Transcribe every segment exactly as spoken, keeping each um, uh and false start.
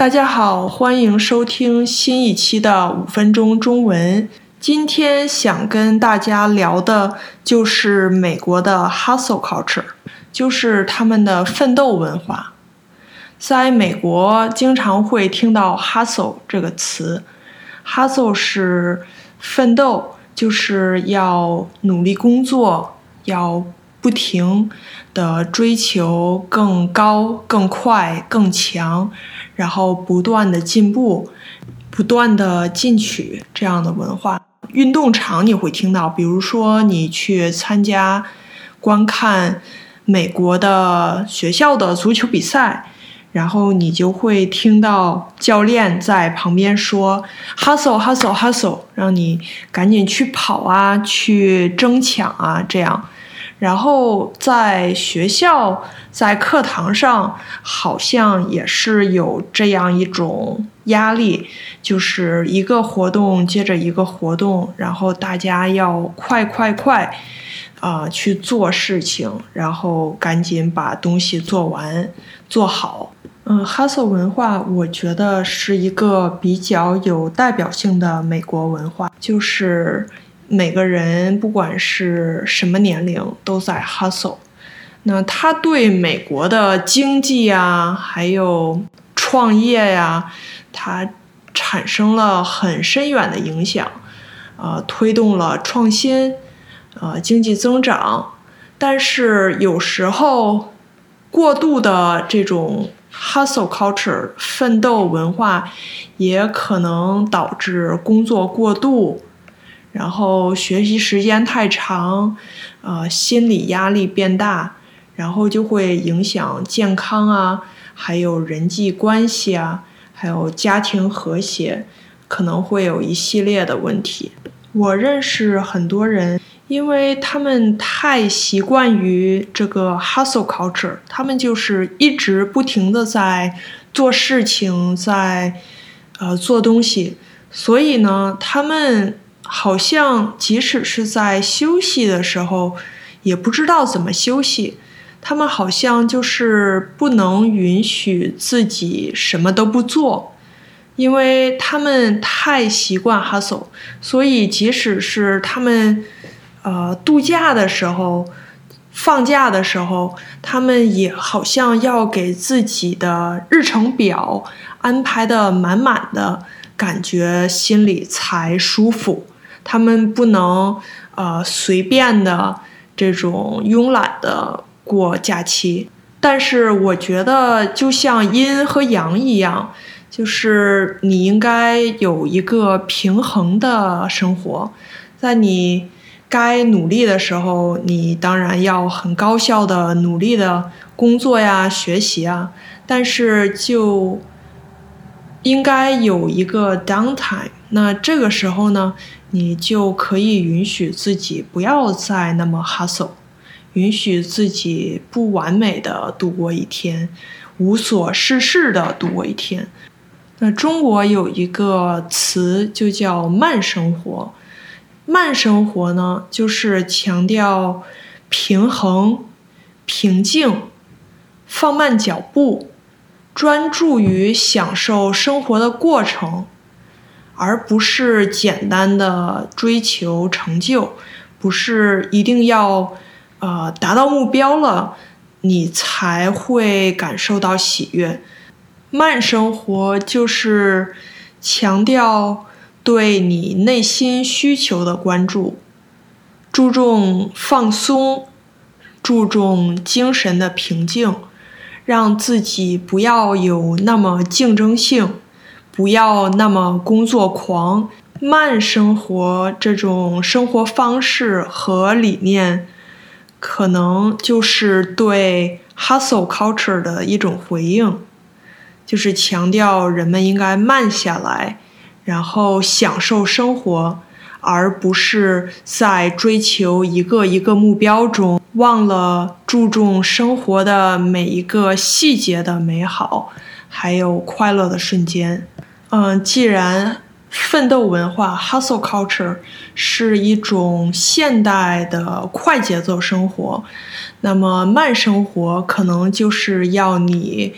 大家好，欢迎收听新一期的五分钟中文。今天想跟大家聊的就是美国的 hustle culture， 就是他们的奋斗文化。在美国经常会听到 hustle 这个词， hustle 是奋斗，就是要努力工作，要不停的追求更高、更快、更强，然后不断的进步，不断的进取这样的文化。运动场你会听到，比如说你去参加观看美国的学校的足球比赛，然后你就会听到教练在旁边说 hustle hustle hustle， 让你赶紧去跑啊，去争抢啊，这样。然后在学校在课堂上好像也是有这样一种压力，就是一个活动接着一个活动，然后大家要快快快啊、呃、去做事情，然后赶紧把东西做完做好。嗯 hustle 文化我觉得是一个比较有代表性的美国文化，就是每个人不管是什么年龄都在 hustle。 那它对美国的经济啊还有创业呀、啊、它产生了很深远的影响，呃，推动了创新，呃，经济增长。但是有时候过度的这种 hustle culture 奋斗文化也可能导致工作过度，然后学习时间太长，呃，心理压力变大，然后就会影响健康啊，还有人际关系啊，还有家庭和谐，可能会有一系列的问题。我认识很多人，因为他们太习惯于这个 hustle culture， 他们就是一直不停的在做事情，在呃做东西，所以呢，他们好像即使是在休息的时候也不知道怎么休息，他们好像就是不能允许自己什么都不做，因为他们太习惯 hustle， 所以即使是他们呃度假的时候放假的时候，他们也好像要给自己的日程表安排的满满的，感觉心里才舒服。他们不能呃随便的这种慵懒的过假期。但是我觉得就像阴和阳一样，就是你应该有一个平衡的生活，在你该努力的时候，你当然要很高效的努力的工作呀学习啊，但是就应该有一个 downtime， 那这个时候呢，你就可以允许自己不要再那么 hustle， 允许自己不完美的度过一天，无所事事的度过一天。那中国有一个词就叫慢生活，慢生活呢，就是强调平衡、平静、放慢脚步，专注于享受生活的过程，而不是简单的追求成就，不是一定要呃达到目标了你才会感受到喜悦。慢生活就是强调对你内心需求的关注，注重放松，注重精神的平静，让自己不要有那么竞争性，不要那么工作狂。慢生活这种生活方式和理念，可能就是对 hustle culture 的一种回应，就是强调人们应该慢下来，然后享受生活，而不是在追求一个一个目标中忘了注重生活的每一个细节的美好，还有快乐的瞬间。嗯，既然奋斗文化 hustle culture 是一种现代的快节奏生活，那么慢生活可能就是要你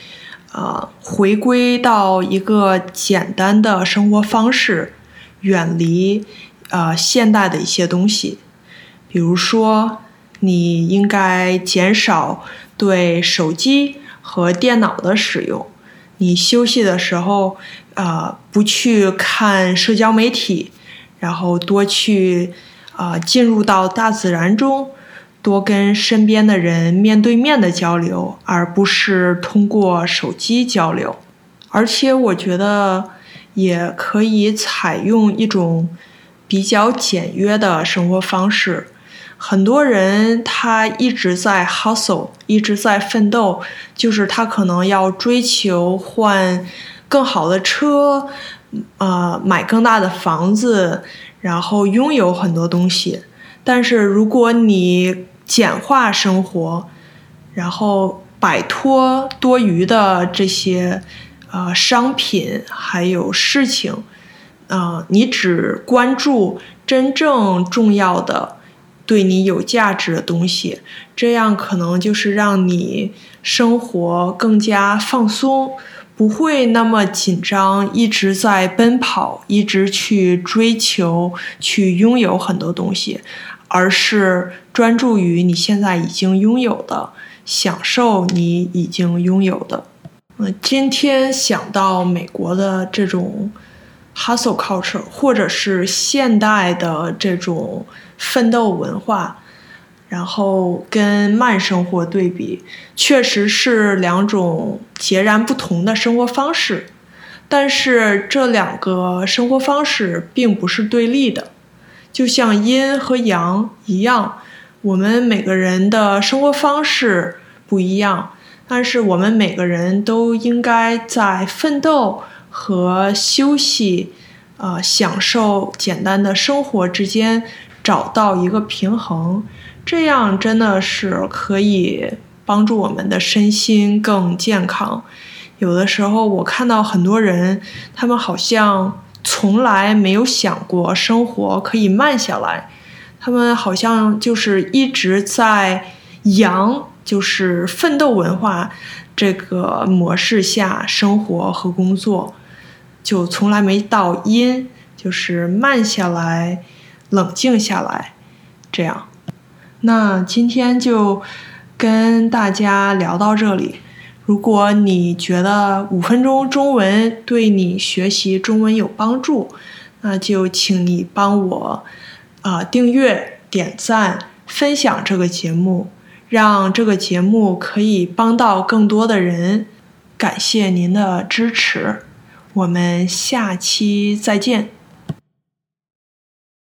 呃，回归到一个简单的生活方式，远离呃现代的一些东西。比如说，你应该减少对手机和电脑的使用。你休息的时候，呃，不去看社交媒体，然后多去呃进入到大自然中。多跟身边的人面对面的交流，而不是通过手机交流。而且我觉得也可以采用一种比较简约的生活方式。很多人他一直在 hustle， 一直在奋斗，就是他可能要追求换更好的车，呃，买更大的房子，然后拥有很多东西。但是如果你简化生活，然后摆脱多余的这些呃商品还有事情，呃，你只关注真正重要的对你有价值的东西，这样可能就是让你生活更加放松，不会那么紧张，一直在奔跑，一直去追求去拥有很多东西，而是专注于你现在已经拥有的，享受你已经拥有的。嗯，今天想到美国的这种 hustle culture， 或者是现代的这种奋斗文化，然后跟慢生活对比，确实是两种截然不同的生活方式。但是这两个生活方式并不是对立的，就像阴和阳一样，我们每个人的生活方式不一样，但是我们每个人都应该在奋斗和休息、呃，享受简单的生活之间找到一个平衡，这样真的是可以帮助我们的身心更健康。有的时候我看到很多人，他们好像从来没有想过生活可以慢下来，他们好像就是一直在阳，就是奋斗文化这个模式下生活和工作，就从来没到阴，就是慢下来，冷静下来，这样。那今天就跟大家聊到这里。如果你觉得五分钟中文对你学习中文有帮助，那就请你帮我呃订阅、点赞、分享这个节目，让这个节目可以帮到更多的人。感谢您的支持，我们下期再见。